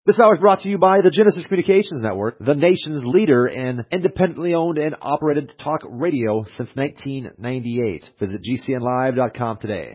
This hour is brought to you by the Genesis Communications Network, the nation's leader in independently owned and operated talk radio since 1998. Visit GCNlive.com today.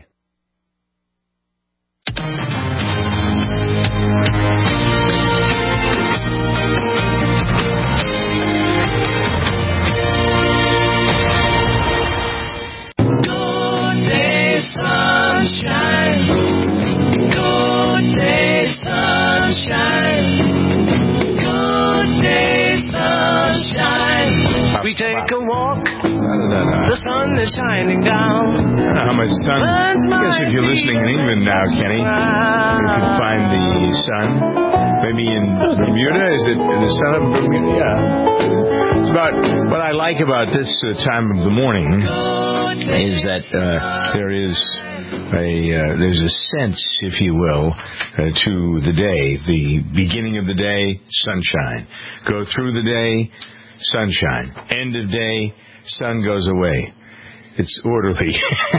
We take a walk, the sun is shining down. I don't know how much sun. I guess if you're listening in England now, Kenny, you can find the sun. Maybe in Bermuda, is it the sun of Bermuda? Yeah. It's about what I like about this time of the morning is that there's a sense, if you will, to the day. The beginning of the day, sunshine. Go through the day, sunshine. End of day, sun goes away. It's orderly.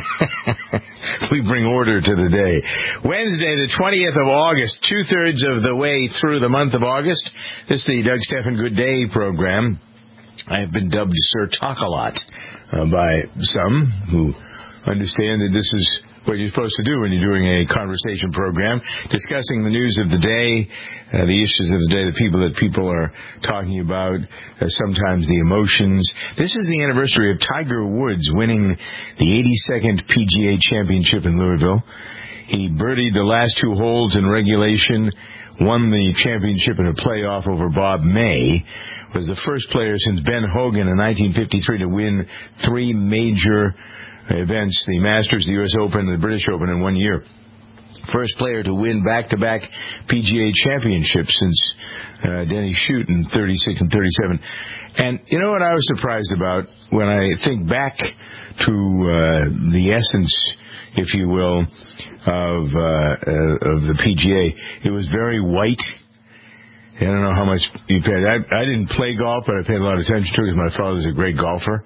We bring order to the day. Wednesday, the 20th of August, 2/3 of the way through the month of August. This is the Doug Stephan Good Day program. I have been dubbed Sir Talk-A-Lot by some who understand that this is what you're supposed to do when you're doing a conversation program, discussing the news of the day, the issues of the day, the people that people are talking about, sometimes the emotions. This is the anniversary of Tiger Woods winning the 82nd PGA Championship in Louisville. He birdied the last two holes in regulation, won the championship in a playoff over Bob May, was the first player since Ben Hogan in 1953 to win three major events, the Masters, the U.S. Open, and the British Open in 1 year. First player to win back-to-back PGA championships since Denny Shute in 36 and 37. And you know what I was surprised about when I think back to the essence, if you will, of the PGA. It was very white. I don't know how much you paid. I didn't play golf, but I paid a lot of attention to it because my father's a great golfer.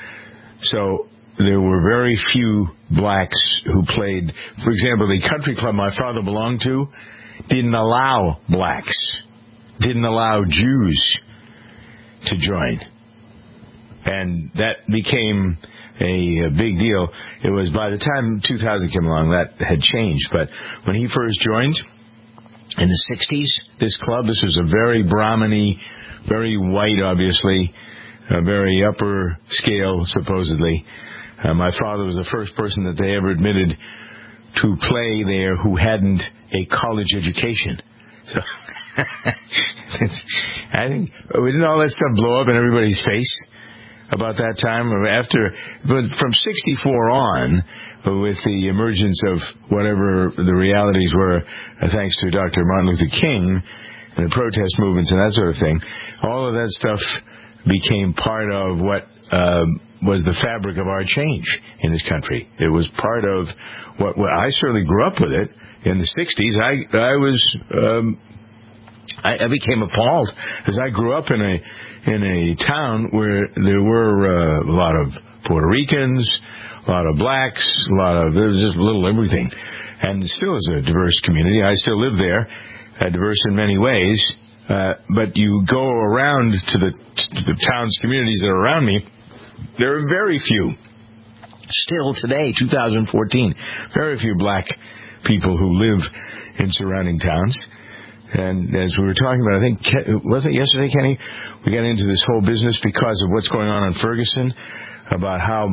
So there were very few blacks who played. For example, the country club my father belonged to didn't allow blacks, didn't allow Jews to join. And that became a big deal. It was by the time 2000 came along, that had changed. But when he first joined in the 60s, this club, this was a very Brahminy, very white, obviously, a very upper scale, supposedly. My father was the first person that they ever admitted to play there who hadn't a college education. So I think, didn't all that stuff blow up in everybody's face about that time? But from 64 on, with the emergence of whatever the realities were, thanks to Dr. Martin Luther King and the protest movements and that sort of thing, all of that stuff became part of what was the fabric of our change in this country. It was part of what I certainly grew up with it in the 60s. I became appalled as I grew up in a town where there were a lot of Puerto Ricans, a lot of blacks, there was just a little everything. And it still is a diverse community. I still live there, diverse in many ways. But you go around to the towns, communities that are around me, there are very few, still today, 2014, very few black people who live in surrounding towns. And as we were talking about, I think, was it yesterday, Kenny? We got into this whole business because of what's going on in Ferguson, about how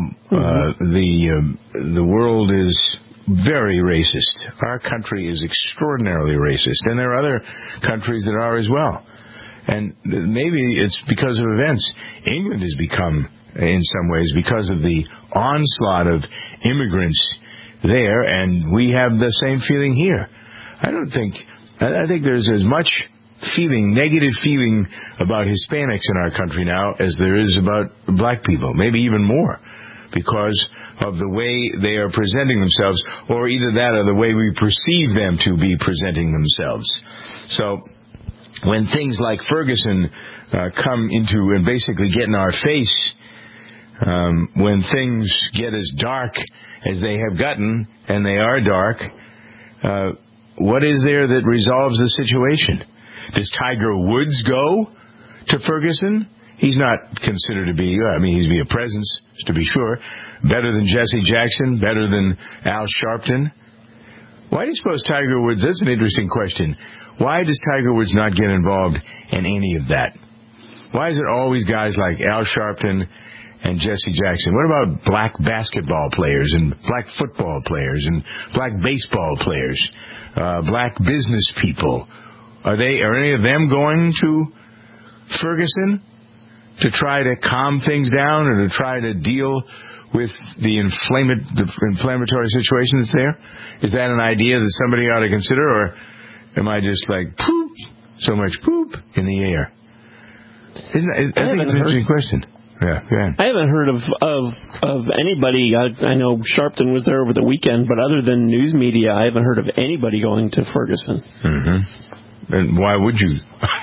the world is very racist. Our country is extraordinarily racist, and there are other countries that are as well. And maybe it's because of events. England has become, in some ways, because of the onslaught of immigrants there, and we have the same feeling here. I think there's as much negative feeling about Hispanics in our country now as there is about black people, maybe even more, because of the way they are presenting themselves, or either that or the way we perceive them to be presenting themselves. So when things like Ferguson come into and basically get in our face, when things get as dark as they have gotten, and they are dark, what is there that resolves the situation? Does Tiger Woods go to Ferguson? He's not considered to be, he'd be a presence, to be sure. Better than Jesse Jackson, better than Al Sharpton. Why do you suppose Tiger Woods, that's an interesting question. Why does Tiger Woods not get involved in any of that? Why is it always guys like Al Sharpton and Jesse Jackson? What about black basketball players and black football players and black baseball players, black business people? Are any of them going to Ferguson to try to calm things down or to try to deal with the inflammatory situation that's there? Is that an idea that somebody ought to consider, or am I just like, poop, so much poop in the air? I think it's an interesting question. Yeah, go ahead. I haven't heard of anybody. I know Sharpton was there over the weekend, but other than news media, I haven't heard of anybody going to Ferguson. Mm-hmm. And why would you?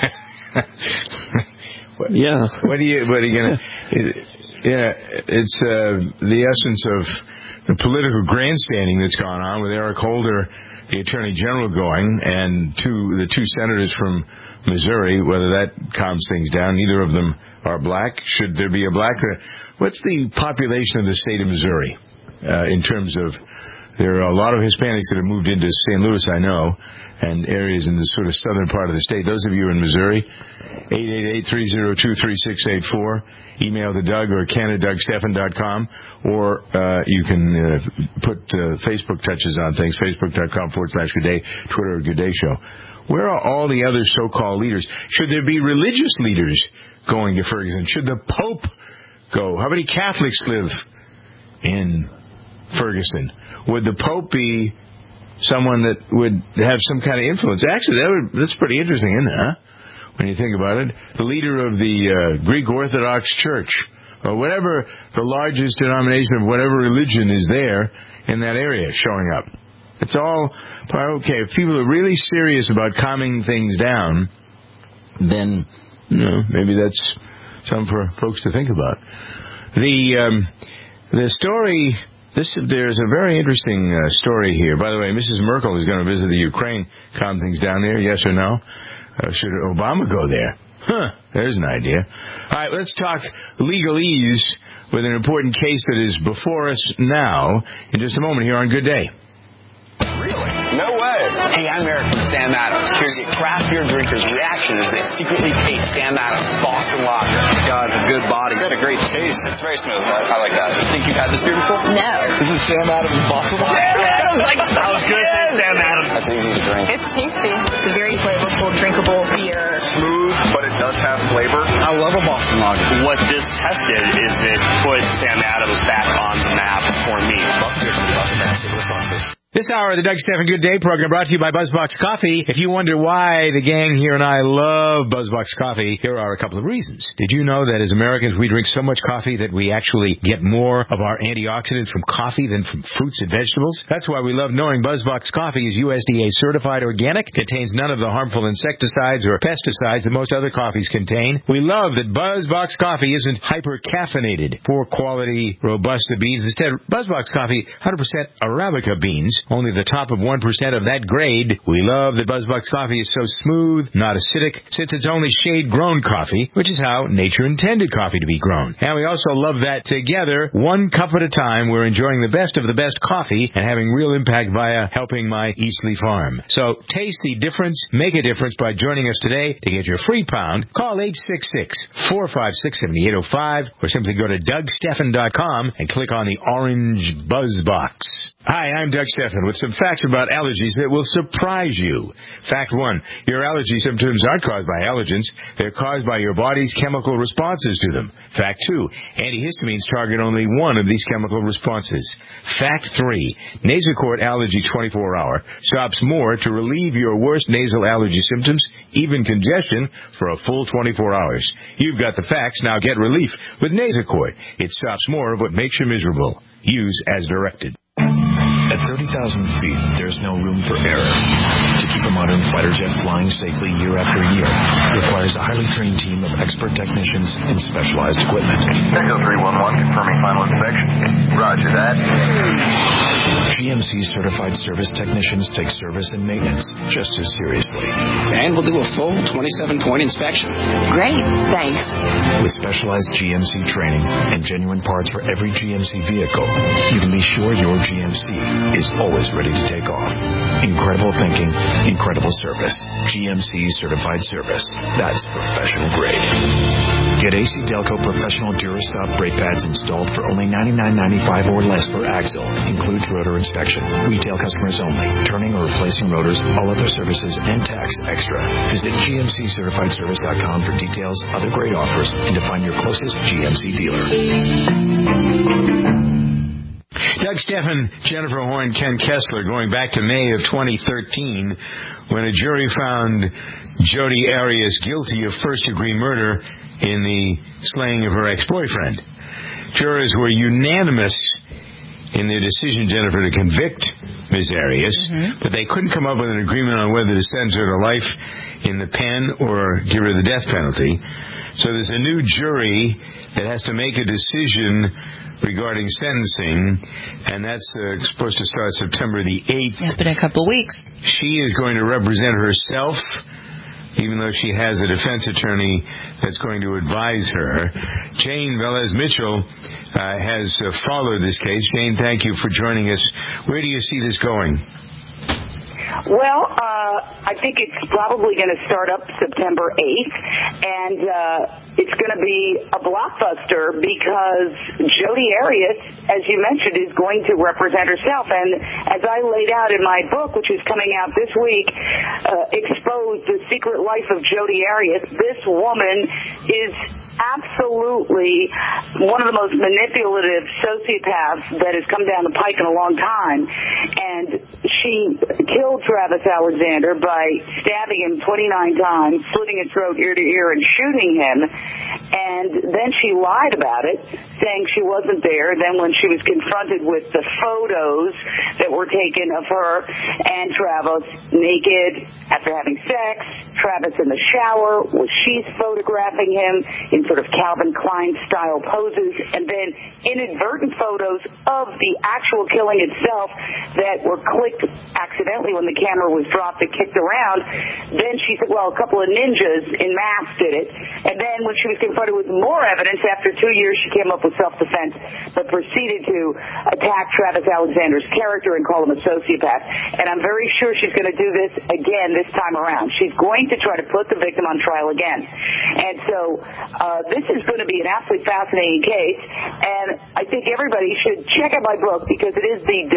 Yeah. What are you gonna? It's the essence of the political grandstanding that's gone on with Eric Holder, the Attorney General, going, and the two senators from Missouri. Whether that calms things down, neither of them are black. Should there be a black? What's the population of the state of Missouri in terms of? There are a lot of Hispanics that have moved into St. Louis, I know, and areas in the sort of southern part of the state. Those of you in Missouri, 888-302-3684. Email to Doug or Ken at DougStephan.com, or you can put Facebook touches on things, Facebook.com/Good Day, Twitter Good Day Show. Where are all the other so-called leaders? Should there be religious leaders going to Ferguson? Should the Pope go? How many Catholics live in Ferguson? Would the Pope be someone that would have some kind of influence? Actually, that's pretty interesting, isn't it, huh? When you think about it. The leader of the Greek Orthodox Church, or whatever the largest denomination of whatever religion is there in that area showing up. It's all, okay, if people are really serious about calming things down, then, maybe that's something for folks to think about. The story... There's a very interesting story here. By the way, Mrs. Merkel is going to visit the Ukraine, calm things down there, yes or no? Should Obama go there? There's an idea. All right, let's talk legalese with an important case that is before us now in just a moment here on Good Day. Really? No way. Hey, I'm Eric from Sam Adams. Here to get craft beer drinkers' reaction as they secretly taste Sam Adams Boston Lager. God, it's a good body. It's got a great taste. It's very smooth. I like that. Think you've had this beer before? No. This is Sam Adams Boston Lager. Sounds good. Sam Adams. That's easy to drink. It's tasty. It's a very flavorful, drinkable beer. Smooth, but it does have flavor. I love a Boston Lager. What this tested is it put Sam Adams back on the map for me. This hour of the Doug Stephan Good Day program brought to you by BuzzBox Coffee. If you wonder why the gang here and I love BuzzBox Coffee, here are a couple of reasons. Did you know that as Americans we drink so much coffee that we actually get more of our antioxidants from coffee than from fruits and vegetables? That's why we love knowing BuzzBox Coffee is USDA certified organic, contains none of the harmful insecticides or pesticides that most other coffees contain. We love that BuzzBox Coffee isn't hyper-caffeinated. Poor quality Robusta beans. Instead, BuzzBox Coffee, 100% Arabica beans. Only the top of 1% of that grade. We love that BuzzBox Coffee is so smooth, not acidic, since it's only shade-grown coffee, which is how nature intended coffee to be grown. And we also love that together, one cup at a time, we're enjoying the best of the best coffee and having real impact via helping my Eastleigh farm. So taste the difference, make a difference by joining us today. To get your free pound, call 866-456-7805 or simply go to DougStephan.com and click on the orange BuzzBox. Hi, I'm Doug Stephan with some facts about allergies that will surprise you. Fact 1, your allergy symptoms aren't caused by allergens. They're caused by your body's chemical responses to them. Fact 2, antihistamines target only one of these chemical responses. Fact 3, Nasacort Allergy 24-hour stops more to relieve your worst nasal allergy symptoms, even congestion, for a full 24 hours. You've got the facts, now get relief with Nasacort. It stops more of what makes you miserable. Use as directed. At $30,000 feet, there's no room for error. To keep a modern fighter jet flying safely year after year requires a highly trained team of expert technicians and specialized equipment. Echo 311, confirming final inspection. Roger that. GMC certified service technicians take service and maintenance just as seriously. And we'll do a full 27-point inspection. Great, thanks. With specialized GMC training and genuine parts for every GMC vehicle, you can be sure your GMC is always ready to take off. Incredible thinking, incredible service. GMC certified service. That's professional grade. Get AC Delco Professional Durastop brake pads installed for only $99.95 or less per axle. Includes rotor inspection. Retail customers only. Turning or replacing rotors, all other services, and tax extra. Visit GMCCertifiedService.com for details, other great offers, and to find your closest GMC dealer. Doug Steffen, Jennifer Horn, Ken Kessler, going back to May of 2013 when a jury found Jodi Arias guilty of first-degree murder in the slaying of her ex-boyfriend. Jurors were unanimous in their decision, Jennifer, to convict Ms. Arias, but they couldn't come up with an agreement on whether to sentence her to life in the pen or give her the death penalty. So there's a new jury that has to make a decision regarding sentencing, and that's supposed to start September the 8th. It's been a couple of weeks. She is going to represent herself, even though she has a defense attorney that's going to advise her. Jane Velez-Mitchell has followed this case. Jane, thank you for joining us. Where do you see this going? Well, I think it's probably going to start up September 8th, and it's going to be a blockbuster because Jodi Arias, as you mentioned, is going to represent herself. And as I laid out in my book, which is coming out this week, Expose the Secret Life of Jodi Arias, this woman is absolutely one of the most manipulative sociopaths that has come down the pike in a long time. And she killed Travis Alexander by stabbing him 29 times, slitting his throat ear to ear, and shooting him. And then she lied about it, saying she wasn't there. Then when she was confronted with the photos that were taken of her and Travis naked after having sex, Travis in the shower, she's photographing him in sort of Calvin Klein style poses, and then inadvertent photos of the actual killing itself that were clicked accidentally when the camera was dropped and kicked around. Then she said, well, a couple of ninjas in masks did it. And then when she was confronted with more evidence, after 2 years, she came up with self-defense, but proceeded to attack Travis Alexander's character and call him a sociopath. And I'm very sure she's going to do this again this time around. She's going to try to put the victim on trial again. And so this is going to be an absolutely fascinating case, and I think everybody should check out my book because it is the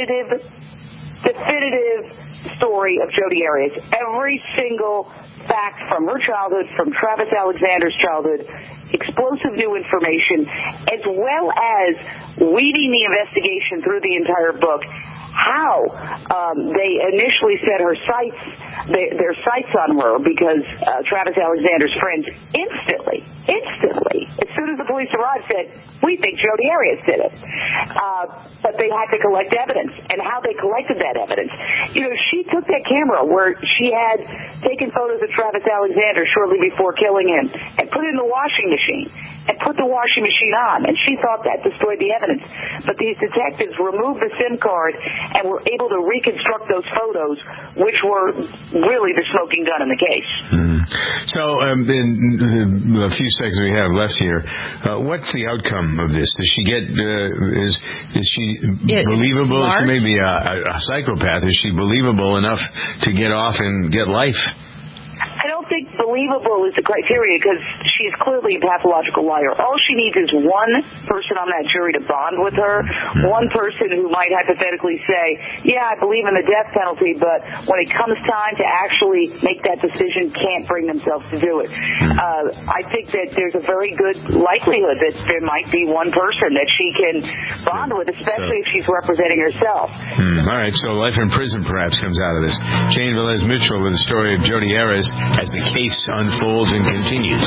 definitive story of Jodi Arias. Every single fact from her childhood, from Travis Alexander's childhood, explosive new information, as well as weaving the investigation through the entire book. How they initially set her their sights on her because Travis Alexander's friends instantly, as soon as the police arrived, said, we think Jodi Arias did it. But they had to collect evidence, and how they collected that evidence. You know, she took that camera where she had taken photos of Travis Alexander shortly before killing him and put it in the washing machine and put the washing machine on, and she thought that destroyed the evidence. But these detectives removed the SIM card and were able to reconstruct those photos, which were really the smoking gun in the case. So, in the few seconds we have left here, what's the outcome of this? Does she get, is she believable? She may be a psychopath. Is she believable enough to get off and get life? I don't think believable is the criteria because she's clearly a pathological liar. All she needs is one person on that jury to bond with her, one person who might hypothetically say, yeah, I believe in the death penalty, but when it comes time to actually make that decision, can't bring themselves to do it. I think that there's a very good likelihood that there might be one person that she can bond with, especially if she's representing herself. All right, so life in prison perhaps comes out of this. Jane Velez-Mitchell with the story of Jodi Arias as the case unfolds and continues.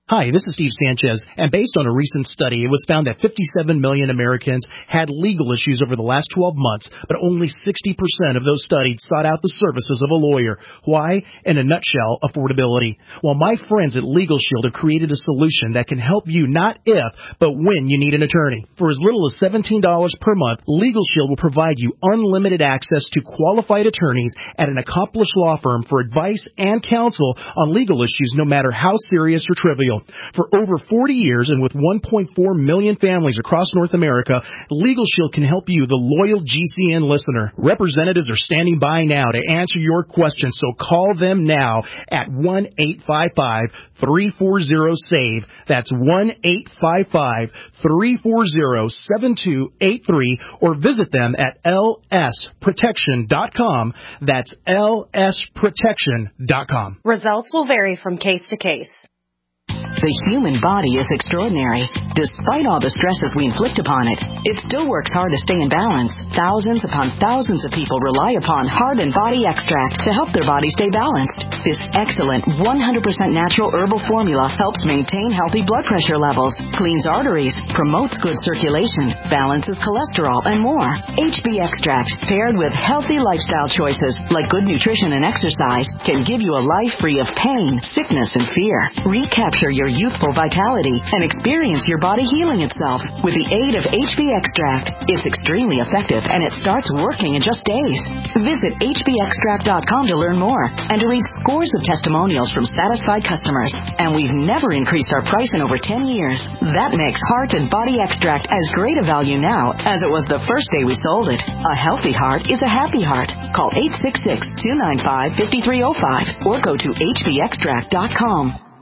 Hi, this is Steve Sanchez, and based on a recent study, it was found that 57 million Americans had legal issues over the last 12 months, but only 60% of those studied sought out the services of a lawyer. Why? In a nutshell, affordability. Well, my friends at Legal Shield have created a solution that can help you not if, but when you need an attorney. For as little as $17 per month, Legal Shield will provide you unlimited access to qualified attorneys at an accomplished law firm for advice and counsel on legal issues, no matter how serious or trivial. For over 40 years and with 1.4 million families across North America, Legal Shield can help you, the loyal GCN listener. Representatives are standing by now to answer your questions, so call them now at 1-855-340-SAVE. That's 1-855-340-7283, or visit them at lsprotection.com. That's lsprotection.com. Results will vary from case to case. The human body is extraordinary. Despite all the stresses we inflict upon it, it still works hard to stay in balance. Thousands upon thousands of people rely upon Heart and Body Extract to help their body stay balanced. This excellent 100% natural herbal formula helps maintain healthy blood pressure levels, cleans arteries, promotes good circulation, balances cholesterol, and more. HB Extract, paired with healthy lifestyle choices like good nutrition and exercise, can give you a life free of pain, sickness, and fear. Recapture your youthful vitality and experience your body healing itself with the aid of HB Extract. It's extremely effective and it starts working in just days. Visit hbextract.com to learn more and to read scores of testimonials from satisfied customers. And we've never increased our price in over 10 years. That makes Heart and Body Extract as great a value now as it was the first day we sold it. A healthy heart is a happy heart. Call 866-295-5305 or go to hbextract.com.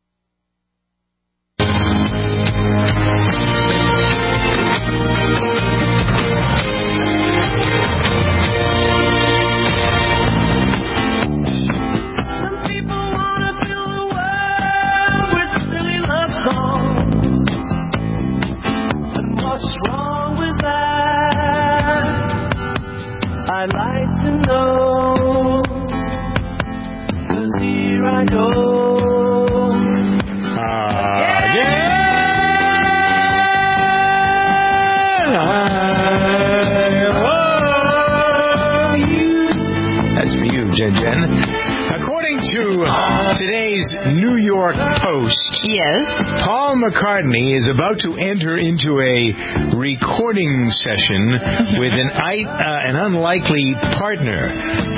I'd like to know, 'cause here I go. That's for you, Jen. According to today's New York Post, yes, Paul McCartney is about to enter into a recording session with an unlikely partner.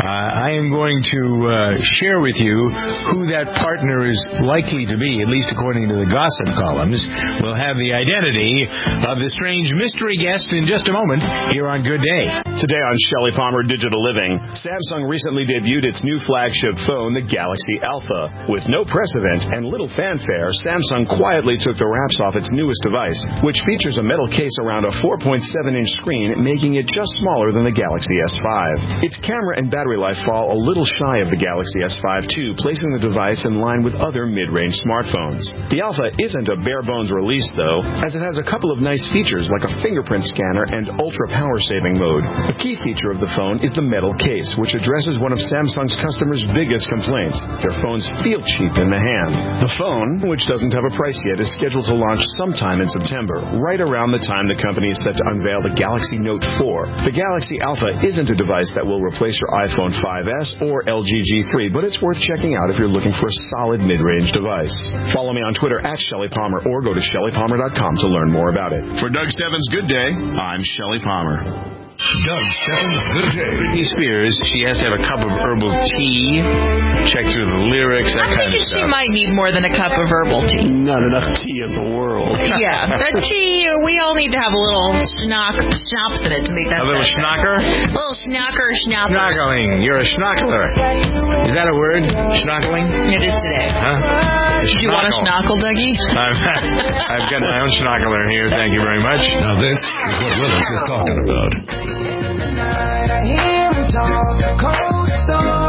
I am going to share with you who that partner is likely to be, at least according to the gossip columns. We'll have the identity of the strange mystery guest in just a moment here on Good Day. Today on Shelley Palmer Digital Living, Samsung recently debuted its new flagship phone, the Galaxy Alpha. With no precedent and little fanfare, Samsung quietly took the wraps off its newest device, which features a metal case around a 4.7-inch screen, making it just smaller than the Galaxy S5. Its camera and battery life fall a little shy of the Galaxy S5 too, placing the device in line with other mid-range smartphones. The Alpha isn't a bare-bones release, though, as it has a couple of nice features like a fingerprint scanner and ultra power-saving mode. A key feature of the phone is the metal case, which addresses one of Samsung's customers' biggest complaints. Their phones feel cheap in the hand. The phone, which doesn't have a price yet, is scheduled to launch sometime in September, right around the time the company is set to unveil the Galaxy Note 4. The Galaxy Alpha isn't a device that will replace your iPhone 5S or LG G3, but it's worth checking out if you're looking for a solid mid-range device. Follow me on Twitter at Shelley Palmer or go to ShelleyPalmer.com to learn more about it. For Doug Stebbins' Good Day, I'm Shelley Palmer. Doug Stebbins' Good Day. Britney Spears, she has to have a cup of herbal tea, check through the lyrics, that kind of stuff. She might need more than a cup of herbal tea. Not enough tea in the world. Yeah, the tea, we all need to have a little schnapps in it to make that. A little schnocker? A little schnapper. Schnockling. You're a schnockler. Is that a word? Schnockling? It is today. Huh? Do you want a schnockle, Dougie? I've got my own schnockler here. Thank you very much. Now this is what Willis is talking about.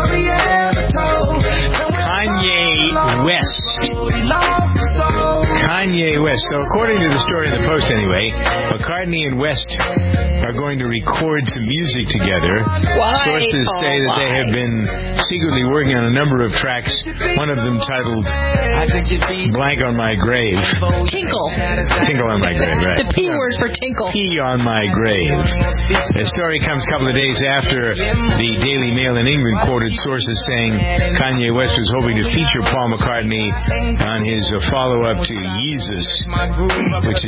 Kanye West. Kanye West. So according to the story in the Post anyway, McCartney and West are going to record some music together. Why? Sources say that they have been secretly working on a number of tracks, one of them titled Blank on My Grave. Tinkle. Tinkle on My Grave, right. The P word for tinkle. P on My Grave. The story comes a couple of days after the Daily Mail in England quoted sources saying Kanye West was hoping to feature Paul McCartney on his follow-up to Yeezus, which is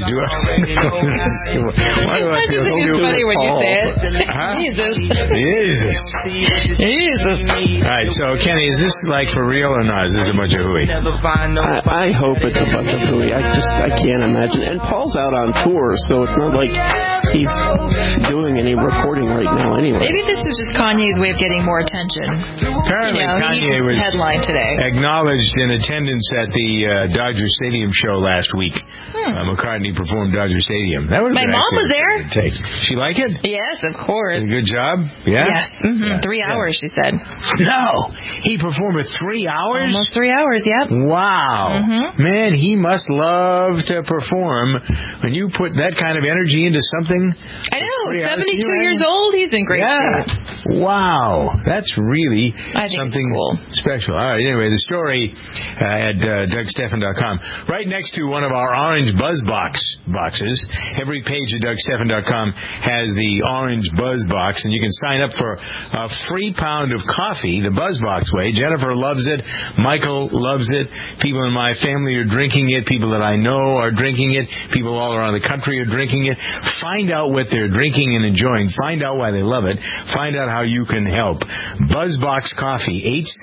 why do I feel so It's funny when you say it. Jesus. All right, so Kenny, is this like for real or not? Is this a bunch of hooey? I hope it's a bunch of hooey. I can't imagine. And Paul's out on tour, so it's not like he's doing any recording right now anyway. Maybe this is just Kanye's way of getting more attention. Apparently, Kanye was headline today. Acknowledged in attendance at the Dodger Stadium show last week. McCartney performed Dodger Stadium. That My mom was there. She like it? Yes, of course. Did a good job? Yeah? Yes. Mm-hmm. 3 hours, she said. No! He performed for 3 hours? Almost 3 hours, yep. Wow. Mm-hmm. Man, he must love to perform. When you put that kind of energy into something... I know. 72 years old. He's in great shape. Wow. That's really something cool. special. All right, anyway, the story at DougStephan.com. Right next to one of our orange Buzz boxes. Every page at DougStephan.com has the orange Buzz box, and you can sign up for a free pound of coffee, the Buzz Box way. Jennifer loves it. Michael loves it. People in my family are drinking it. People that I know are drinking it. People all around the country are drinking it. Find out what they're drinking and enjoying. Find out why they love it. Find out how you can help. BuzzBox Coffee,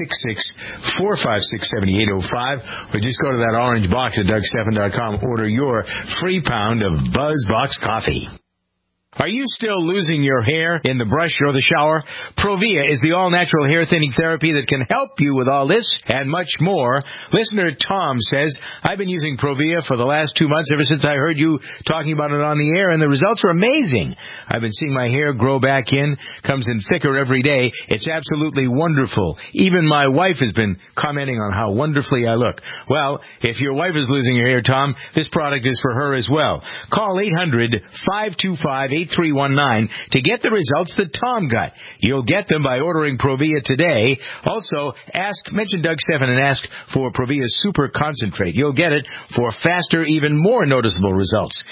866-456-7805, or just go to that orange box at DougStephan.com. Order your free pound of BuzzBox Coffee. Are you still losing your hair in the brush or the shower? Provia is the all-natural hair thinning therapy that can help you with all this and much more. Listener Tom says, I've been using Provia for the last 2 months ever since I heard you talking about it on the air, and the results are amazing. I've been seeing my hair grow back in, comes in thicker every day. It's absolutely wonderful. Even my wife has been commenting on how wonderfully I look. Well, if your wife is losing her hair, Tom, this product is for her as well. Call 800-525-8319 to get the results that Tom got. You'll get them by ordering Provia today. Also, mention Doug Stephan and ask for Provia Super Concentrate. You'll get it for faster, even more noticeable results.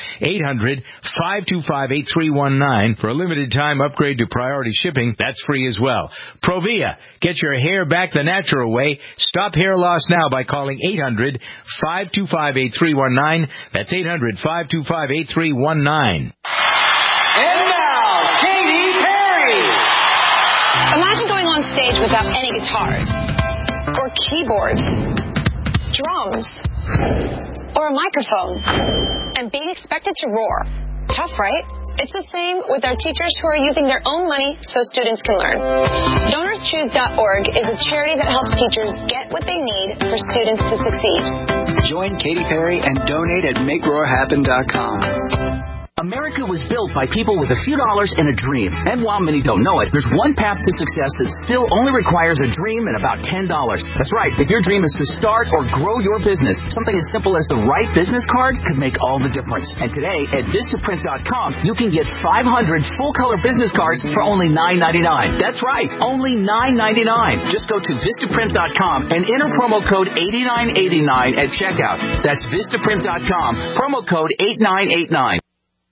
800-525-8319 for a limited time upgrade to priority shipping. That's free as well. Provia. Get your hair back the natural way. Stop hair loss now by calling 800-525-8319. That's 800-525-8319. And now, Katy Perry! Imagine going on stage without any guitars, or keyboards, drums, or a microphone, and being expected to roar. Tough, right? It's the same with our teachers who are using their own money so students can learn. DonorsChoose.org is a charity that helps teachers get what they need for students to succeed. Join Katy Perry and donate at MakeRoarHappen.com. America was built by people with a few dollars and a dream. And while many don't know it, there's one path to success that still only requires a dream and about $10. That's right. If your dream is to start or grow your business, something as simple as the right business card could make all the difference. And today at Vistaprint.com, you can get 500 full-color business cards for only $9.99. That's right, only $9.99. Just go to Vistaprint.com and enter promo code 8989 at checkout. That's Vistaprint.com, promo code 8989.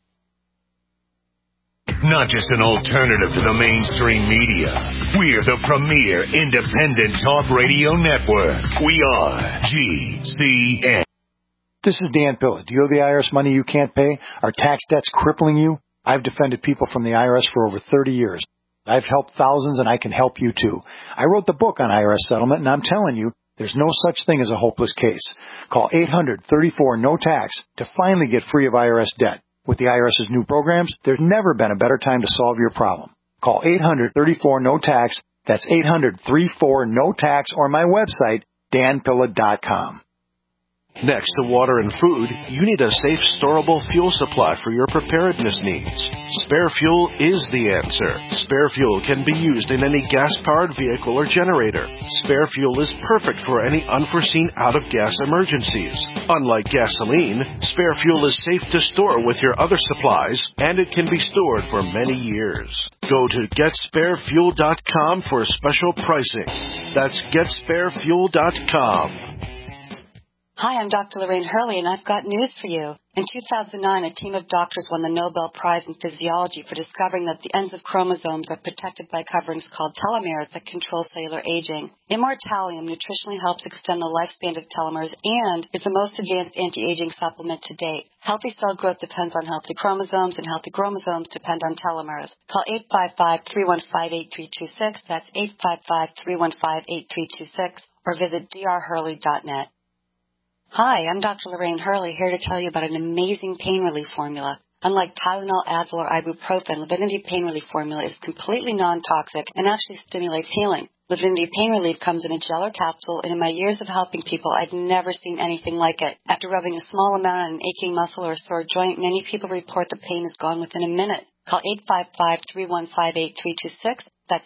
Not just an alternative to the mainstream media. We're the premier independent talk radio network. We are GCN. This is Dan Pilla. Do you owe the IRS money you can't pay? Are tax debts crippling you? I've defended people from the IRS for over 30 years. I've helped thousands, and I can help you too. I wrote the book on IRS settlement, and I'm telling you, there's no such thing as a hopeless case. Call 800-34-NO-TAX to finally get free of IRS debt. With the IRS's new programs, there's never been a better time to solve your problem. Call 800-34-NO-TAX. That's 800-34-NO-TAX, or my website, danpilla.com. Next to water and food, you need a safe, storable fuel supply for your preparedness needs. Spare Fuel is the answer. Spare Fuel can be used in any gas-powered vehicle or generator. Spare Fuel is perfect for any unforeseen out-of-gas emergencies. Unlike gasoline, Spare Fuel is safe to store with your other supplies, and it can be stored for many years. Go to GetSpareFuel.com for special pricing. That's GetSpareFuel.com. Hi, I'm Dr. Lorraine Hurley, and I've got news for you. In 2009, a team of doctors won the Nobel Prize in Physiology for discovering that the ends of chromosomes are protected by coverings called telomeres that control cellular aging. Immortalium nutritionally helps extend the lifespan of telomeres and is the most advanced anti-aging supplement to date. Healthy cell growth depends on healthy chromosomes, and healthy chromosomes depend on telomeres. Call 855-315-8326. That's 855-315-8326, or visit drhurley.net. Hi, I'm Dr. Lorraine Hurley, here to tell you about an amazing pain relief formula. Unlike Tylenol, Advil, or ibuprofen, Livinity Pain Relief Formula is completely non-toxic and actually stimulates healing. Livinity Pain Relief comes in a gel or capsule, and in my years of helping people, I've never seen anything like it. After rubbing a small amount on an aching muscle or a sore joint, many people report the pain is gone within a minute. Call 855-315-8326. That's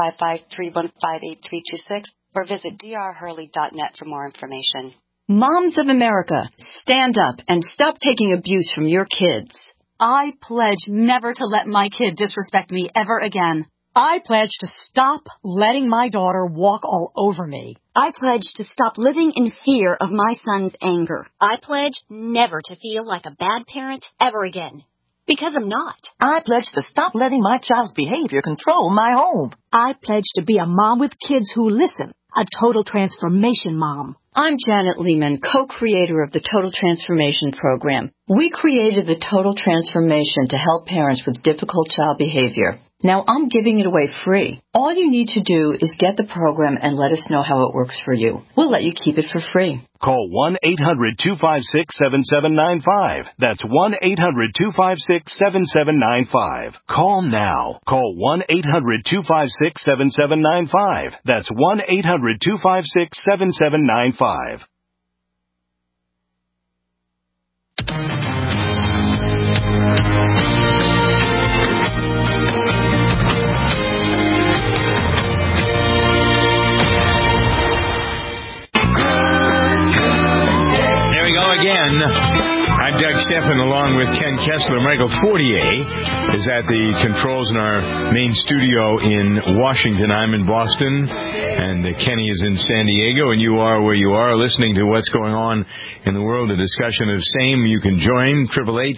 855-315-8326, or visit drhurley.net for more information. Moms of America, stand up and stop taking abuse from your kids. I pledge never to let my kid disrespect me ever again. I pledge to stop letting my daughter walk all over me. I pledge to stop living in fear of my son's anger. I pledge never to feel like a bad parent ever again. Because I'm not. I pledge to stop letting my child's behavior control my home. I pledge to be a mom with kids who listen. A total transformation mom. I'm Janet Lehman, co-creator of the Total Transformation Program. We created the Total Transformation to help parents with difficult child behavior. Now I'm giving it away free. All you need to do is get the program and let us know how it works for you. We'll let you keep it for free. Call 1-800-256-7795. That's 1-800-256-7795. Call now. Call 1-800-256-7795. That's 1-800-256-7795. Again, I'm Doug Steffen along with Ken Kessler. Michael Fortier is at the controls in our main studio in Washington. I'm in Boston, and Kenny is in San Diego, and you are where you are listening to what's going on in the world. A discussion of same. You can join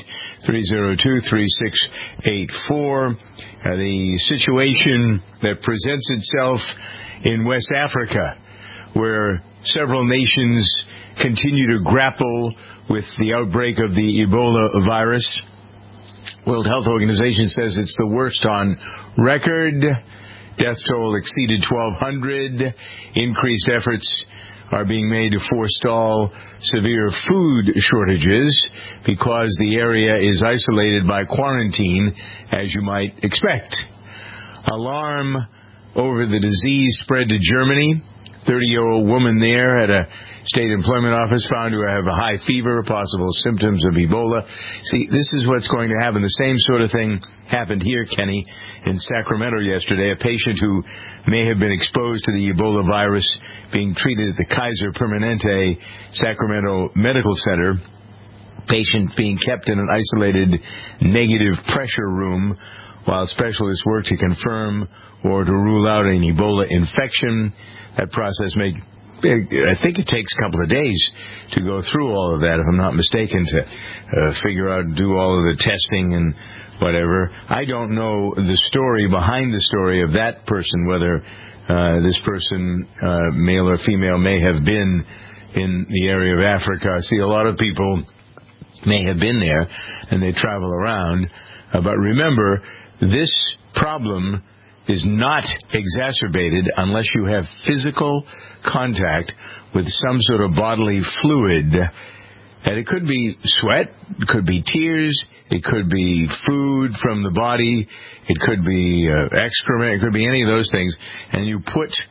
888-302-3684. The situation that presents itself in West Africa, where several nations continue to grapple with the outbreak of the Ebola virus. World Health Organization says it's the worst on record. Death toll exceeded 1,200. Increased efforts are being made to forestall severe food shortages because the area is isolated by quarantine, as you might expect. Alarm over the disease spread to Germany. 30-year-old woman there at a state employment office found to have a high fever, possible symptoms of Ebola. See, this is what's going to happen. The same sort of thing happened here, Kenny, in Sacramento yesterday. A patient who may have been exposed to the Ebola virus being treated at the Kaiser Permanente Sacramento Medical Center. Patient being kept in an isolated negative pressure room while specialists work to confirm or to rule out an Ebola infection. That process I think it takes a couple of days to go through all of that, if I'm not mistaken, to figure out and do all of the testing and whatever. I don't know the story behind the story of that person, whether this person, male or female, may have been in the area of Africa. I see a lot of people may have been there, and they travel around. But remember, this problem is not exacerbated unless you have physical contact with some sort of bodily fluid. And it could be sweat, it could be tears, it could be food from the body, it could be excrement, it could be any of those things. And you put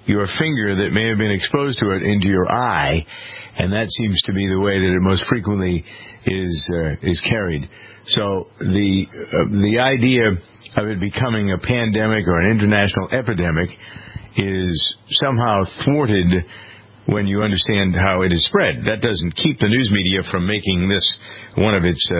your finger that may have been exposed to it into your eye, and that seems to be the way that it most frequently is carried. So the idea of it becoming a pandemic or an international epidemic is somehow thwarted when you understand how it is spread. That doesn't keep the news media from making this one of its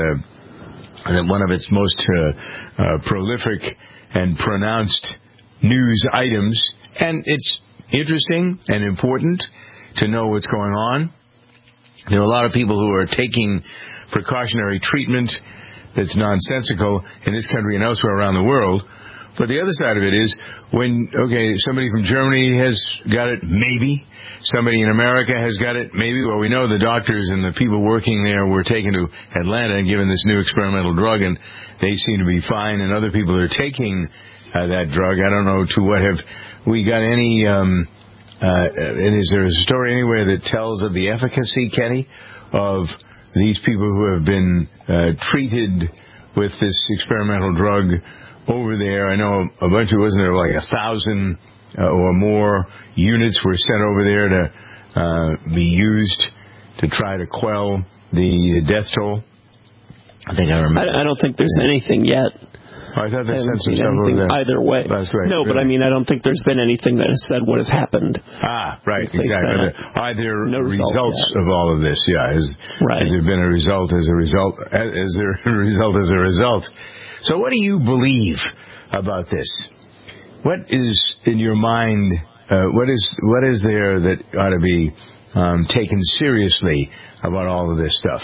most prolific and pronounced news items. And it's interesting and important to know what's going on. There are a lot of people who are taking precautionary treatment that's nonsensical in this country and elsewhere around the world. But the other side of it is when, somebody from Germany has got it, maybe. Somebody in America has got it, maybe. Well, we know the doctors and the people working there were taken to Atlanta and given this new experimental drug, and they seem to be fine. And other people are taking that drug. I don't know to what have we got any. And is there a story anywhere that tells of the efficacy, Kenny, of these people who have been treated with this experimental drug over there? I know a bunch of, wasn't there like 1,000 or more units were sent over there to be used to try to quell the death toll? I think I remember. I don't think there's anything yet. I thought they sent some seen stuff over there. Either way. That's right. No, really. but I mean, I don't think there's been anything that has said what has happened. Right, exactly. Are there results of all of this? Yeah. Has there been a result as a result? Is there a result as a result? So what do you believe about this? What is in your mind, what is there that ought to be taken seriously about all of this stuff?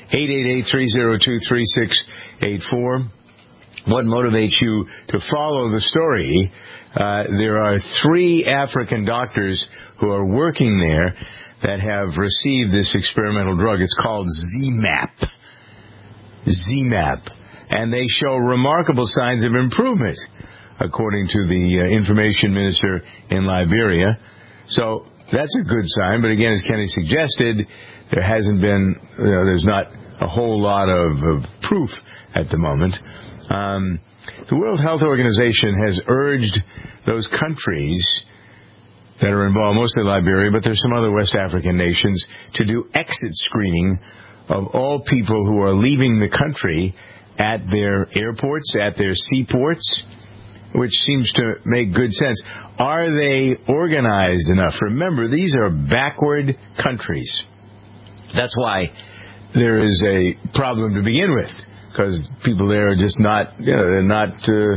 888-302-3684. What motivates you to follow the story? There are 3 African doctors who are working there that have received this experimental drug. It's called ZMapp. And they show remarkable signs of improvement, according to the information minister in Liberia. So that's a good sign. But again, as Kenny suggested, there hasn't been, there's not a whole lot of proof at the moment. The World Health Organization has urged those countries that are involved, mostly Liberia, but there's some other West African nations, to do exit screening of all people who are leaving the country at their airports, at their seaports, which seems to make good sense. Are they organized enough? Remember, these are backward countries. That's why there is a problem to begin with. Because people there are just not, they don't know,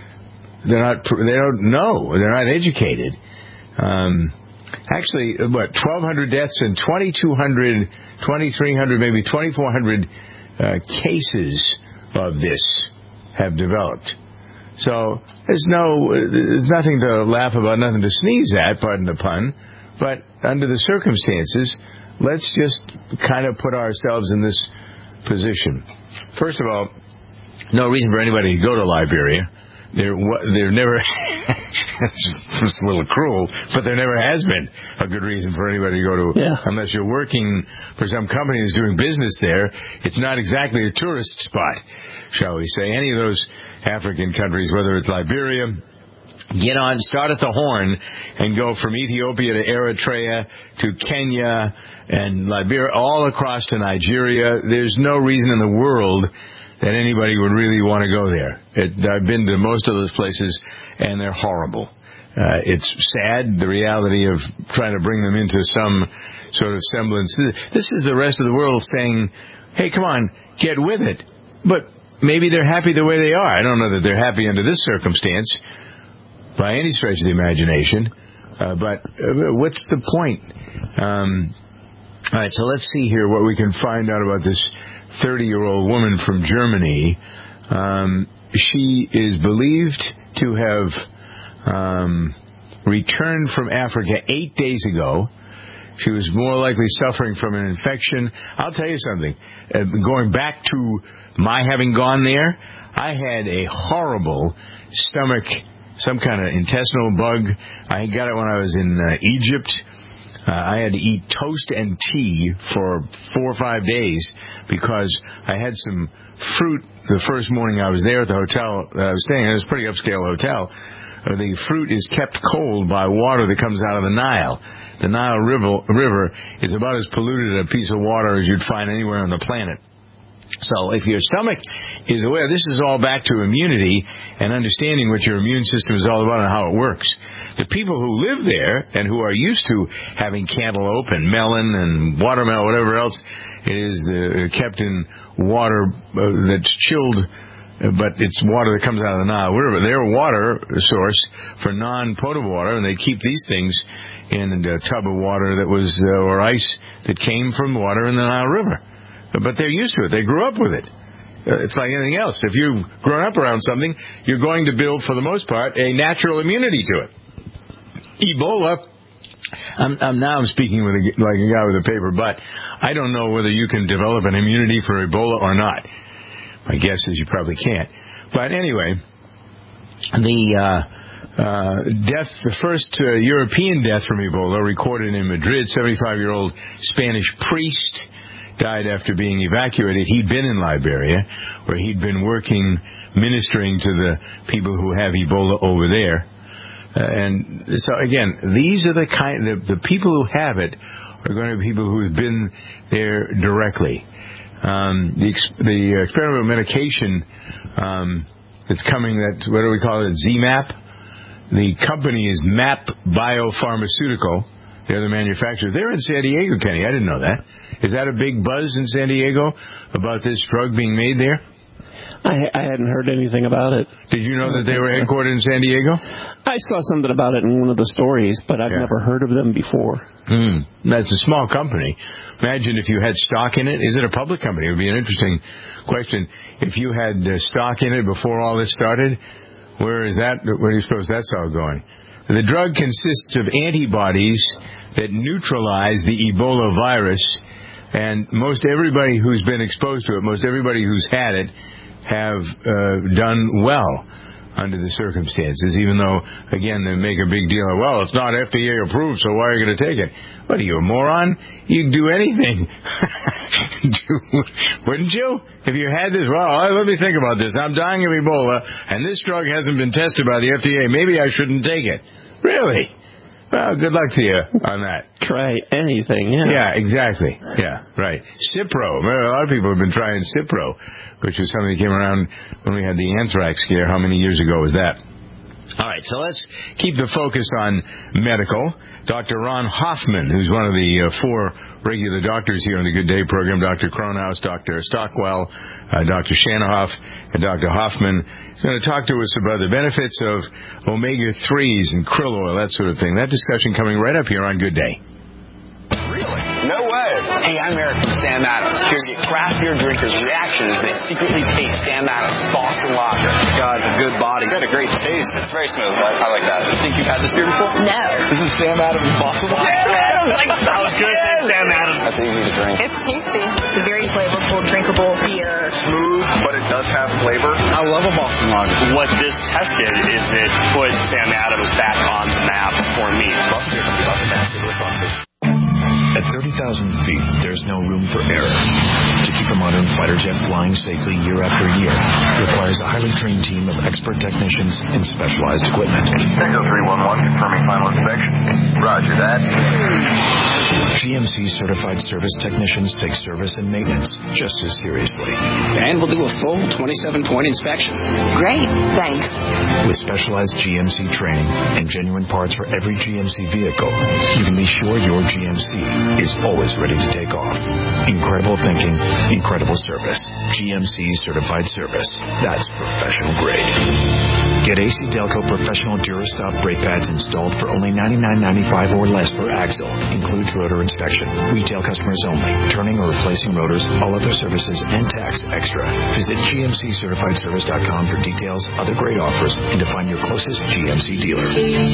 they're not educated. Actually, 1,200 deaths and 2,200, 2,300, maybe 2,400 cases of this have developed. So there's nothing to laugh about, nothing to sneeze at, pardon the pun. But under the circumstances, let's just kind of put ourselves in this position. First of all, no reason for anybody to go to Liberia. There never, it's a little cruel, but there never has been a good reason for anybody to go to, unless you're working for some company that's doing business there. It's not exactly a tourist spot, shall we say. Any of those African countries, whether it's Liberia, start at the Horn and go from Ethiopia to Eritrea to Kenya and Liberia, all across to Nigeria. There's no reason in the world that anybody would really want to go there. I've been to most of those places, and they're horrible. It's sad, the reality of trying to bring them into some sort of semblance. This is the rest of the world saying, hey, come on, get with it. But maybe they're happy the way they are. I don't know that they're happy under this circumstance by any stretch of the imagination. But what's the point? All right, so let's see here what we can find out about this 30-year-old woman from Germany. She is believed to have returned from Africa 8 days ago. She was more likely suffering from an infection. I'll tell you something. Going back to my having gone there, I had a horrible stomach, some kind of intestinal bug. I got it when I was in Egypt. I had to eat toast and tea for 4 or 5 days because I had some fruit the first morning I was there at the hotel that I was staying in. It was a pretty upscale hotel. the fruit is kept cold by water that comes out of the Nile. The Nile River is about as polluted a piece of water as you'd find anywhere on the planet. So if your stomach is aware, this is all back to immunity and understanding what your immune system is all about and how it works. The people who live there and who are used to having cantaloupe and melon and watermelon, whatever else it is kept in water that's chilled, but it's water that comes out of the Nile River. They're a water source for non-potable water, and they keep these things in a tub of water that was, or ice that came from water in the Nile River. But they're used to it. They grew up with it. It's like anything else. If you've grown up around something, you're going to build, for the most part, a natural immunity to it. Ebola, I'm speaking like a guy with a paper butt. I don't know whether you can develop an immunity for Ebola or not. My guess is you probably can't. But anyway, the first European death from Ebola recorded in Madrid, 75-year-old Spanish priest died after being evacuated. He'd been in Liberia, where he'd been ministering to the people who have Ebola over there. And so, again, these are the people who have it are going to be people who have been there directly. The experimental medication that's coming, what do we call it, ZMapp? The company is MAP Biopharmaceutical. They're the manufacturers. They're in San Diego, Kenny. I didn't know that. Is that a big buzz in San Diego about this drug being made there? I hadn't heard anything about it. Did you know that they were headquartered in San Diego? I saw something about it in one of the stories, but I've never heard of them before. That's a small company. Imagine if you had stock in it. Is it a public company? It would be an interesting question. If you had stock in it before all this started, where do you suppose that's all going? The drug consists of antibodies that neutralize the Ebola virus, and most everybody who's been exposed to it, most everybody who's had it, have done well under the circumstances, even though, again, they make a big deal of, well, it's not FDA approved, so why are you going to take it? What, are you a moron? You can do anything. Wouldn't you? If you had this, well, let me think about this. I'm dying of Ebola, and this drug hasn't been tested by the FDA. Maybe I shouldn't take it. Really? Well, good luck to you on that. Try anything, yeah. Yeah, exactly. Yeah, right. Cipro. A lot of people have been trying Cipro, which is something that came around when we had the anthrax scare. How many years ago was that? All right, so let's keep the focus on medical. Dr. Ron Hoffman, who's one of the 4 regular doctors here on the Good Day program, Dr. Cronhaus, Dr. Stockwell, Dr. Shanahoff, and Dr. Hoffman, is going to talk to us about the benefits of omega-3s and krill oil, that sort of thing. That discussion coming right up here on Good Day. Really? No way. Hey, I'm Eric from Sam Adams, here to get craft beer drinkers' reactions as they secretly taste Sam Adams Boston Lager. God, it's a good body. It's got a great taste. It's very smooth. I like that. You think you've had this beer before? No. This is Sam Adams Boston Lager. Yeah, I was going to say Sam Adams. That's easy to drink. It's tasty. It's a very flavorful, drinkable beer. Smooth, but it does have flavor. I love a Boston Lager. What this test did is it put Sam Adams back on the map for me. At 30,000 feet, there's no room for error. To keep a modern fighter jet flying safely year after year requires a highly trained team of expert technicians and specialized equipment. Echo 311, confirming final inspection. Roger that. GMC certified service technicians take service and maintenance just as seriously. And we'll do a full 27-point inspection. Great, thanks. With specialized GMC training and genuine parts for every GMC vehicle, you can be sure your GMC is always ready to take off. Incredible thinking, incredible service. GMC certified service. That's professional grade. Get AC Delco Professional Durastop brake pads installed for only $99.95 or less per axle. Includes rotor inspection. Retail customers only. Turning or replacing rotors, all other services, and tax extra. Visit GMCCertifiedService.com for details, other great offers, and to find your closest GMC dealer.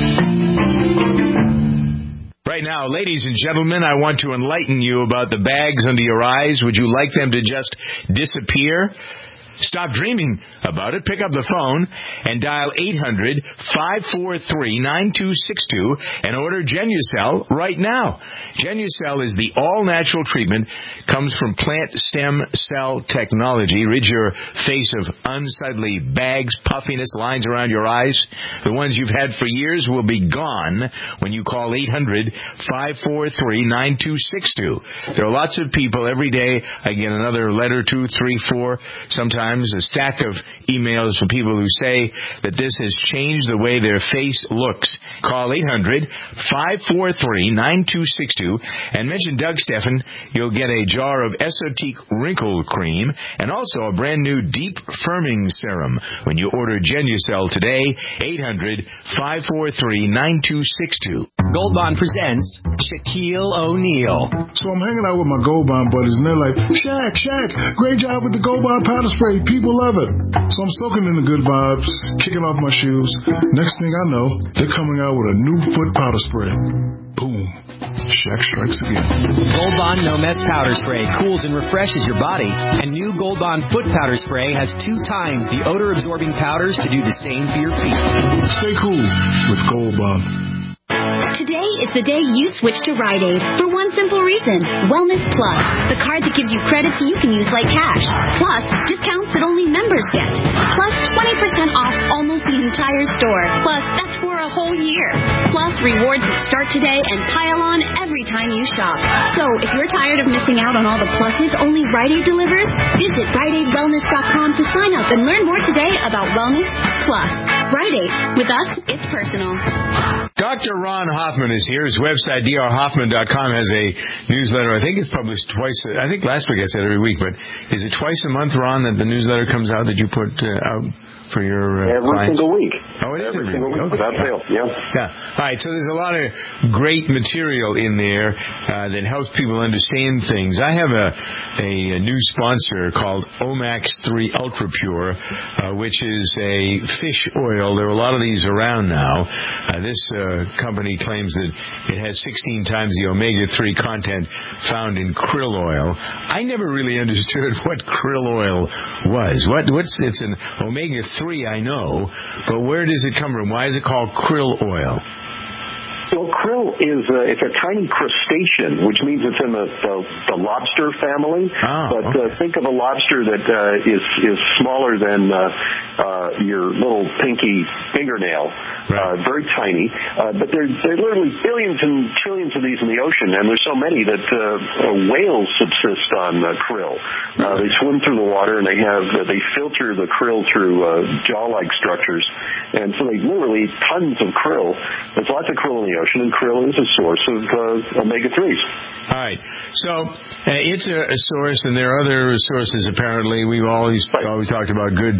Right now, ladies and gentlemen, I want to enlighten you about the bags under your eyes. Would you like them to just disappear? Stop dreaming about it. Pick up the phone and dial 800-543-9262 and order Genucel right now. Genucel is the all-natural treatment comes from plant stem cell technology. Rid your face of unsightly bags, puffiness, lines around your eyes. The ones you've had for years will be gone when you call 800-543-9262. There are lots of people every day. I get another letter, 2, 3, 4, sometimes a stack of emails from people who say that this has changed the way their face looks. Call 800-543-9262 and mention Doug Steffen. You'll get a jar of Esotique Wrinkle Cream and also a brand new Deep Firming Serum when you order Genucel today. 800-543-9262. Gold Bond presents Shaquille O'Neal. So I'm hanging out with my Gold Bond buddies, and they're like, Shaq, great job with the Gold Bond powder spray. People love it. So I'm soaking in the good vibes, kicking off my shoes. Next thing I know, they're coming out with a new foot powder spray. Boom. Shaq strikes again. Gold Bond No Mess Powder Spray cools and refreshes your body. And new Gold Bond Foot Powder Spray has 2 times the odor-absorbing powders to do the same for your feet. Stay cool with Gold Bond. Today is the day you switch to Rite Aid for one simple reason. Wellness Plus, the card that gives you credits you can use like cash. Plus, discounts that only members get. Plus, 20% off almost the entire store. Plus, that's for a whole year. Plus, rewards that start today and pile on every time you shop. So, if you're tired of missing out on all the pluses only Rite Aid delivers, visit RiteAidWellness.com to sign up and learn more today about Wellness Plus. Rite Aid. With us, it's personal. Dr. Ron Hoffman is here. His website, drhoffman.com, has a newsletter. I think it's published twice. I think last week I said every week, but is it twice a month, Ron, that the newsletter comes out that you put out for your every clients? Single week. Oh, it is every single week. Okay. Without fail. Yeah. All right. So there's a lot of great material in there that helps people understand things. I have a new sponsor called Omax 3 Ultra Pure, which is a fish oil. There are a lot of these around now. This company claims that it has 16 times the omega-3 content found in krill oil. I never really understood what krill oil was. It's an omega-3, I know, but where does it come from? Why is it called krill oil? Well, krill is it's a tiny crustacean, which means it's in the lobster family. Think of a lobster that is smaller than your little pinky fingernail, very tiny. But there are literally billions and trillions of these in the ocean, and there's so many that whales subsist on krill. They swim through the water, and they filter the krill through jaw-like structures, and so they literally eat tons of krill. There's lots of krill in the ocean, and krill is a source of omega-3s. All right. So it's a source, and there are other sources, apparently. We've always talked about good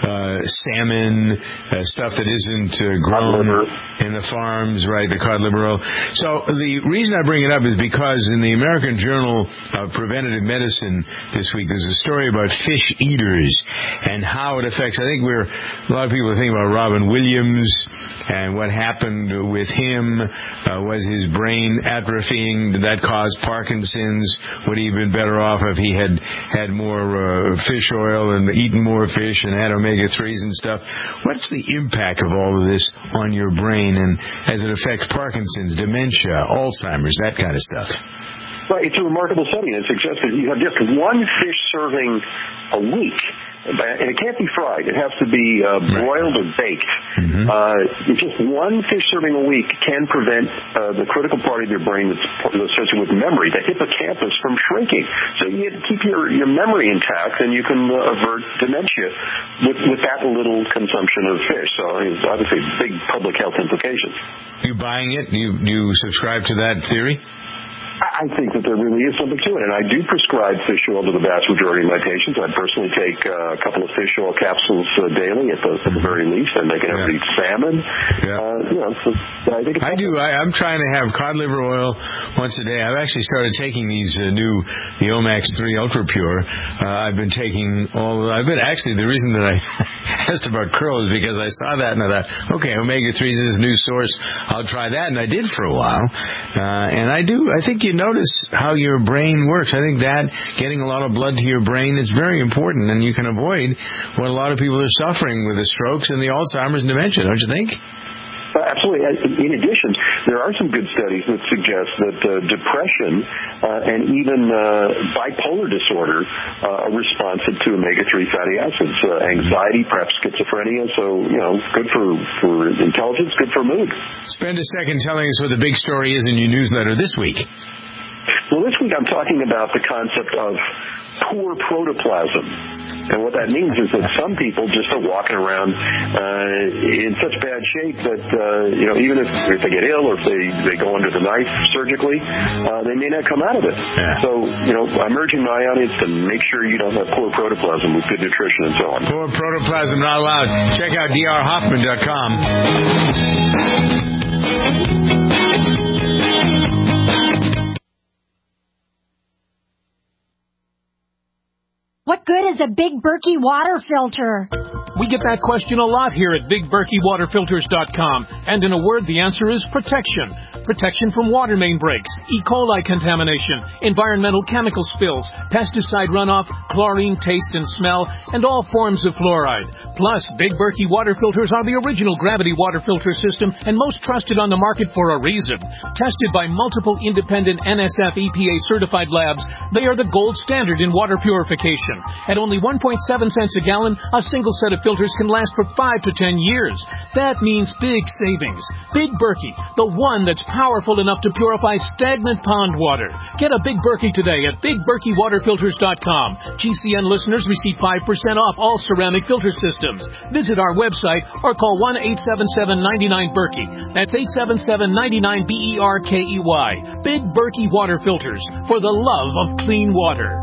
salmon, stuff that isn't grown in the farms, right, the cod liver oil. So the reason I bring it up is because in the American Journal of Preventative Medicine this week, there's a story about fish eaters and how it affects. I think a lot of people are thinking about Robin Williams and what happened with him. Was his brain atrophying? Did that cause Parkinson's? Would he have been better off if he had more fish oil and eaten more fish and had omega-3s and stuff? What's the impact of all of this on your brain and as it affects Parkinson's, dementia, Alzheimer's, that kind of stuff? Right, it's a remarkable study, and it suggests that you have just one fish serving a week. And it can't be fried. It has to be broiled or baked. Mm-hmm. Just one fish serving a week can prevent the critical part of your brain that's associated with memory, the hippocampus, from shrinking. So you keep your memory intact, and you can avert dementia with that little consumption of fish. So it's obviously big public health implications. You buying it? You subscribe to that theory? I think that there really is something to it, and I do prescribe fish oil to the vast majority of my patients. I personally take a couple of fish oil capsules daily at the very least, and they can ever eat salmon. I think I'm trying to have cod liver oil once a day. I've actually started taking the Omax 3 Ultra Pure. I've been taking the reason that I asked about krill is because I saw that and I thought, okay, omega-3 is a new source. I'll try that, and I did for a while. And I think you notice how your brain works. I think that getting a lot of blood to your brain is very important, and you can avoid what a lot of people are suffering with the strokes and the Alzheimer's and dementia, don't you think? Absolutely. In addition, there are some good studies that suggest that depression and even bipolar disorder are responsive to omega-3 fatty acids. Anxiety, perhaps schizophrenia. So, good for intelligence, good for mood. Spend a second telling us what the big story is in your newsletter this week. Well, this week I'm talking about the concept of poor protoplasm. And what that means is that some people just are walking around in such bad shape that, even if they get ill or if they go under the knife surgically, they may not come out of it. Yeah. So, I'm urging my audience to make sure you don't have poor protoplasm with good nutrition and so on. Poor protoplasm not allowed. Check out drhoffman.com. What good is a Big Berkey water filter? We get that question a lot here at BigBerkeyWaterFilters.com. And in a word, the answer is protection. Protection from water main breaks, E. coli contamination, environmental chemical spills, pesticide runoff, chlorine taste and smell, and all forms of fluoride. Plus, Big Berkey water filters are the original gravity water filter system and most trusted on the market for a reason. Tested by multiple independent NSF EPA certified labs, they are the gold standard in water purification. At only 1.7 cents a gallon, a single set of filters can last for 5 to 10 years. That means big savings. Big Berkey, the one that's powerful enough to purify stagnant pond water. Get a Big Berkey today at BigBerkeyWaterFilters.com. GCN listeners receive 5% off all ceramic filter systems. Visit our website or call 1-877-99-BERKEY. That's 877-99-BERKEY. Big Berkey Water Filters, for the love of clean water.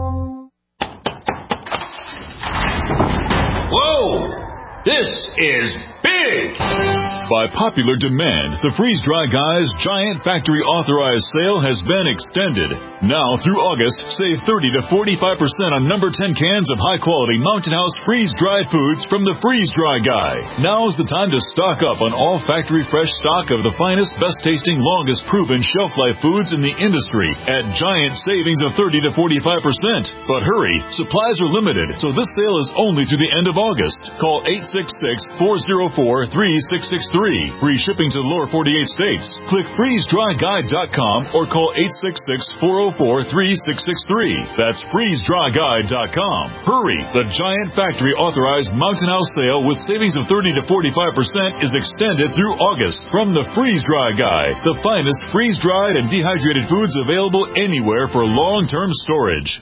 Whoa! This is big! By popular demand, the Freeze Dry Guy's Giant Factory Authorized Sale has been extended. Now through August, save 30 to 45% on number 10 cans of high-quality Mountain House freeze-dried foods from the Freeze Dry Guy. Now's the time to stock up on all factory fresh stock of the finest, best-tasting, longest-proven shelf-life foods in the industry at giant savings of 30 to 45%. But hurry, supplies are limited, so this sale is only through the end of August. Call 866-404-3663. Free shipping to the lower 48 states. Click freezedryguide.com or call 866-404-3663. That's freezedryguide.com. Hurry! The Giant Factory Authorized Mountain House Sale with savings of 30 to 45% is extended through August from the Freeze Dry Guy, the finest freeze-dried and dehydrated foods available anywhere for long-term storage.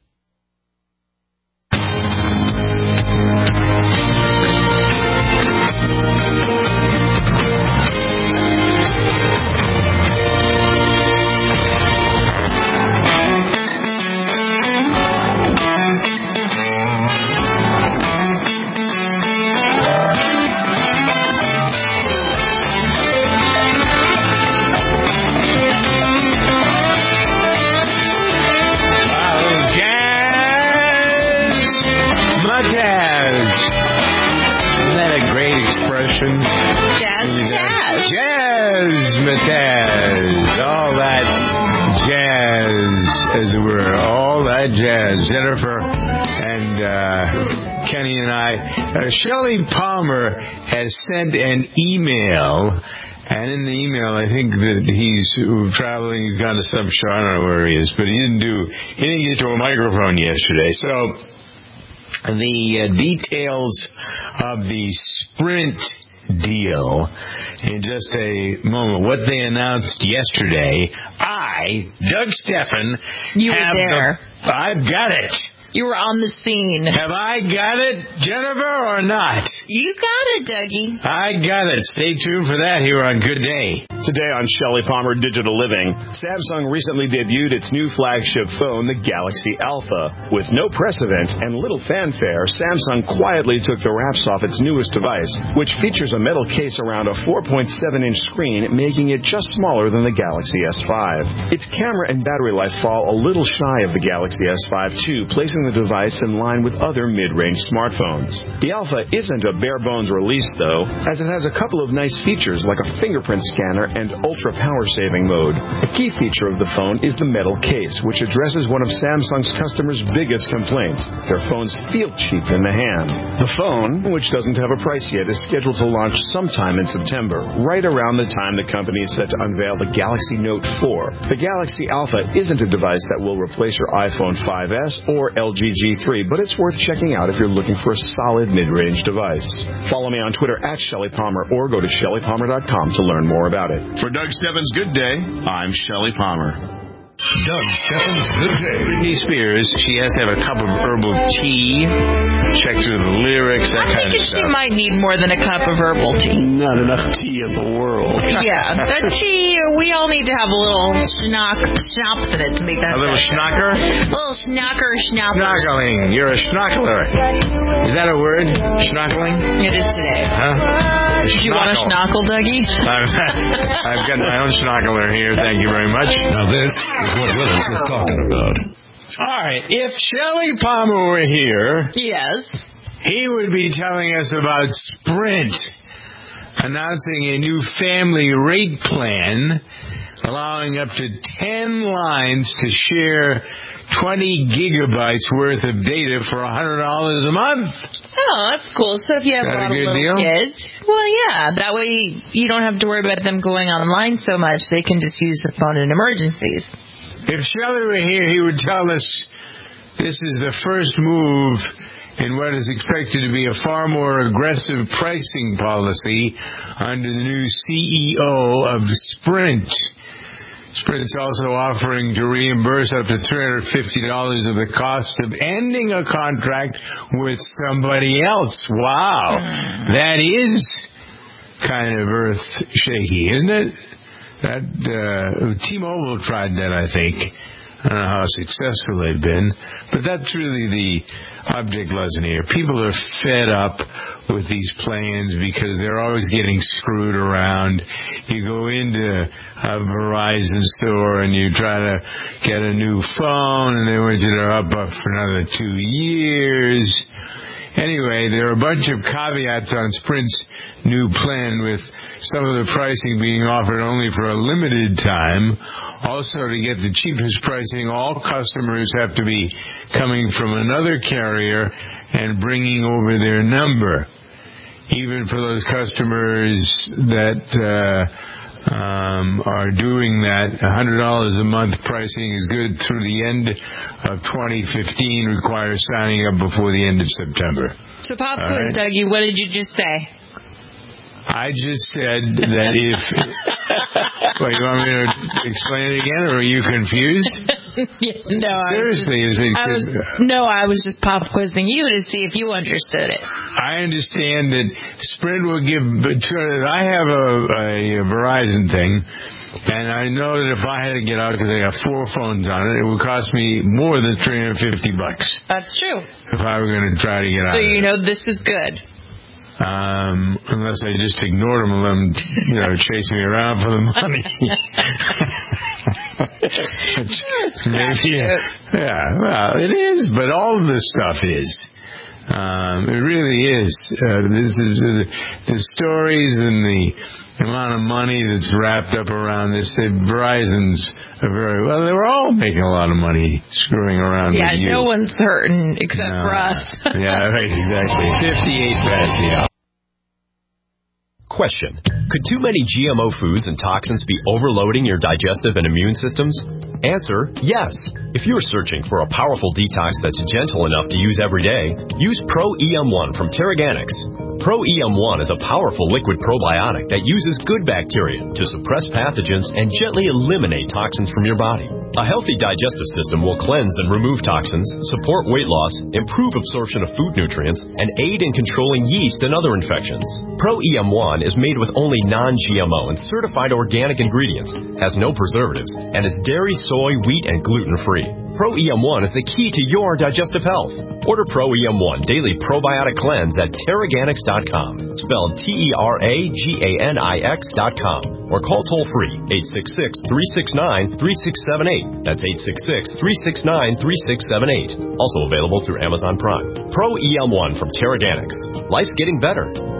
Jennifer and Kenny and I. Shelley Palmer has sent an email, and in the email I think that he's traveling, he's gone to some show, I don't know where he is, but he didn't get to a microphone yesterday. So the details of the Sprint deal in just a moment. What they announced yesterday, Doug Steffen, you were there. I've got it. You were on the scene. Have I got it, Jennifer, or not? You got it, Dougie. I got it. Stay tuned for that here on Good Day. Today on Shelley Palmer Digital Living, Samsung recently debuted its new flagship phone, the Galaxy Alpha. With no press event and little fanfare, Samsung quietly took the wraps off its newest device, which features a metal case around a 4.7-inch screen, making it just smaller than the Galaxy S5. Its camera and battery life fall a little shy of the Galaxy S5 too, placing bring the device in line with other mid-range smartphones. The Alpha isn't a bare-bones release, though, as it has a couple of nice features like a fingerprint scanner and ultra-power-saving mode. A key feature of the phone is the metal case, which addresses one of Samsung's customers' biggest complaints. Their phones feel cheap in the hand. The phone, which doesn't have a price yet, is scheduled to launch sometime in September, right around the time the company is set to unveil the Galaxy Note 4. The Galaxy Alpha isn't a device that will replace your iPhone 5S or LG G3, but it's worth checking out if you're looking for a solid mid-range device. Follow me on Twitter at Shelley Palmer or go to ShelleyPalmer.com to learn more about it. For Doug Steffens' Good Day, I'm Shelley Palmer. Doug Steffens' Good Day. Britney Spears, she has to have a cup of herbal tea. Check through the lyrics, that kind of stuff. She might need more than a cup of herbal tea. Not enough tea in the world. Yeah, the tea, we all need to have a little schnapps in it to make that a little schnocker? A little schnocker. Schnockling. You're a schnockler. Is that a word? Schnockling? It is today. Huh? Do you want a schnockle, Dougie? I've got my own schnockler here. Thank you very much. Now this is what Willis was talking about. All right. If Shelley Palmer were here, yes, he would be telling us about Sprint announcing a new family rate plan allowing up to 10 lines to share 20 gigabytes worth of data for $100 a month. Oh, that's cool. So if you have a lot of little kids, well, yeah, that way you don't have to worry about them going online so much. They can just use the phone in emergencies. If Shelley were here, he would tell us this is the first move in what is expected to be a far more aggressive pricing policy under the new CEO of Sprint. Sprint's also offering to reimburse up to $350 of the cost of ending a contract with somebody else. Wow. That is kind of earth-shaky, isn't it? That T-Mobile tried that, I think. I don't know how successful they've been, but that's really the object lesson here. People are fed up with these plans because they're always getting screwed around. You go into a Verizon store and you try to get a new phone and they want you to up for another 2 years. Anyway, there are a bunch of caveats on Sprint's new plan, with some of the pricing being offered only for a limited time. Also, to get the cheapest pricing, all customers have to be coming from another carrier and bringing over their number. Even for those customers that are doing that, $100 a month pricing is good through the end of 2015, requires signing up before the end of September. So pop quiz, Dougie, what did you just say? I just said that if... What, you want me to explain it again, or are you confused? No, seriously, I was just pop quizzing you to see if you understood it. I understand that Sprint will give... I have a Verizon thing, and I know that if I had to get out, because I got 4 phones on it, it would cost me more than $350. That's true. If I were going to try to get out. So you know this is good. Unless I just ignored them and let them, chase me around for the money. Maybe, yeah, well, it is, but all of this stuff is. It really is. This is the stories and the amount of money that's wrapped up around this. Verizon's they were all making a lot of money screwing around with you. Yeah, no one's hurting except for us. Yeah, right, exactly. 58 past the hour. Question: could too many GMO foods and toxins be overloading your digestive and immune systems? Answer: yes. If you're searching for a powerful detox that's gentle enough to use every day, use Pro EM1 from Terraganics. Pro EM1 is a powerful liquid probiotic that uses good bacteria to suppress pathogens and gently eliminate toxins from your body. A healthy digestive system will cleanse and remove toxins, support weight loss, improve absorption of food nutrients, and aid in controlling yeast and other infections. Pro EM1 is made with only non-GMO and certified organic ingredients, has no preservatives, and is dairy, soy, wheat, and gluten-free. Pro EM1 is the key to your digestive health. Order Pro EM1 Daily Probiotic Cleanse at Teraganix.com, spelled TERAGANIX.com, or call toll-free 866-369-3678. That's 866-369-3678. Also available through Amazon Prime. Pro EM1 from Teraganix. Life's getting better.